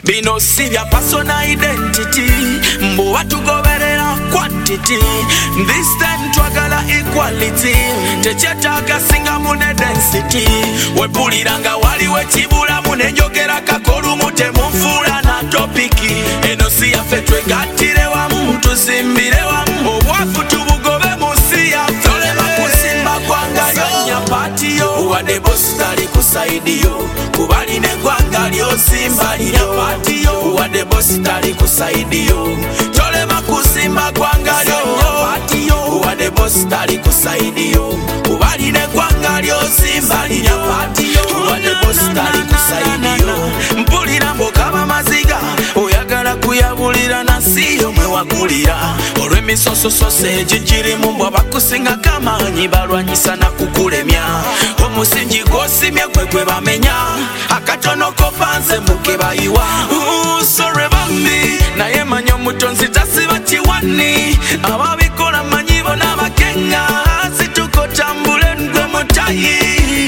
Bino si bya personal identity, mbu batugoberera quantity. This time twagala equality, tekyetaaga singa mune density. Wepuliranga waliwo ekibulamu nenjogera kakolumu temunfuula na topiki. Eno si yaffe twegattire wamu tuzimbire wamu, obwavu tubugobe mu si yaffe. Tolema kusimba gwanga lyonya patiyo, wadde bosi tali kusaidiyo, kubalina eggwanga ly'osimba lyo patiyo, wadde bosi tali kusaidiyo. Tolema kusimba gwanga lyonya patiyo, wadde bosi tali kusaidiyo, kubalina eggwanga ly'osimba lyo patiyo, wadde bosi tali kusaidiyo. Mpulira mbokaba maziga, oyagala kuyabulira na siyo mwe wagulira. Olw'emisosososo egigirimu mbwa bakusinga kamaanyi balwanyisa na kukulemya. Omusingi gw'osimye gwe gwe bamenya, akatono kopanze muke bayiwa. Sorry bambi, naye manya omutonzi tasiba kiwani. Ababikola manyi bona bakenga, situkotambule ndwe mutayi.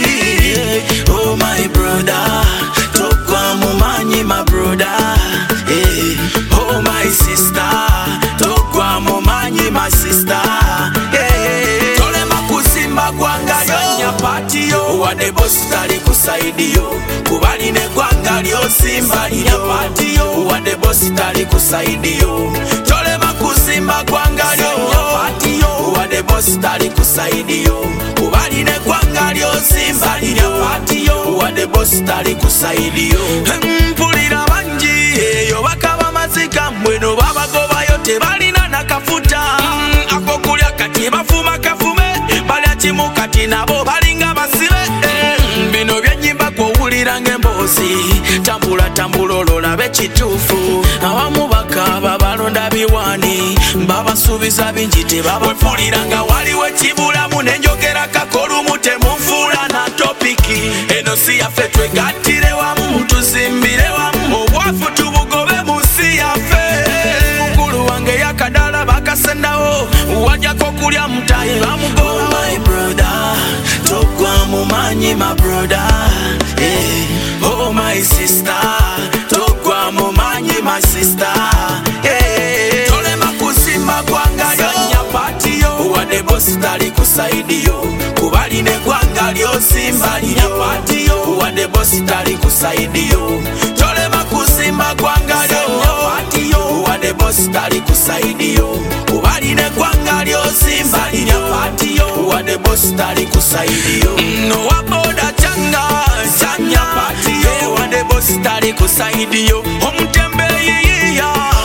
Oh my brother, tokwa mumanyi my brother. Hey. Oh my sister, tokwa mumanyi my sister. Hey. Tolema kusimba gwanga lyonya patiyo, wadde bosi tali kusaidiyo, kubalina eggwanga ly'osimba lyo patiyo, wadde bosi tali kusaidiyo. Tolema kusimba gwanga lyonya patiyo, wadde bosi tali kusaidiyo, kubalina eggwanga ly'osimba lyo patiyo, wadde bosi tali kusaidiyo. Mpulira bangi eyo bakaba mazika mbweno babagobayo tebalina nakafuta. Akokulya kati bafuma kafume, balya kimu kati nabo balinga basibe. Bino byenyimba kwowulira ng'emboozi, tambula tambula ololabe ekituufu. Abamu bakaba balonda biwani, babasuubiza bingi tebabafulira. Nga waliwo ekibulamu nenjogera kakolumu temunfuula na topiki. Eno si yaffe twegattire wamu tuzimbire wamu, obwavu tubugobe mu si yaffe. Mukulu wange yakadala bakasendawo, wajjako kulya mutayi bamugoba. Oh my brother, tokwa mumanyi my brother. Hey. Oh my sister, tokwa mumanyi my sister. Hey. Tolema kusimba gwanga lyonya patiyo, wadde bosi tali kusaidiyo, kubalina eggwanga ly'osimba lyo patiyo, wadde bosi tali kusaidiyo. Tolema kusimba gwanga lyonya patiyo, wadde bosi tali kusaidiyo, kubalina eggwanga ly'osimba lyo patiyo, wadde bosi tali kusaidiyo. Nowa boda chanya patiyo, wadde bosi tali kusaidiyo. Omutembeyi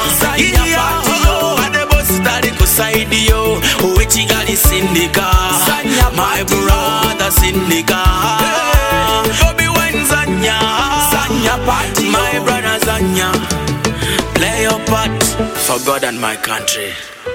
wadde bosi tali kusaidiyo. Owekigali sindika, my brother sindika. Bobby Wine zanya party, my brother zanya. Play your part for God and my country.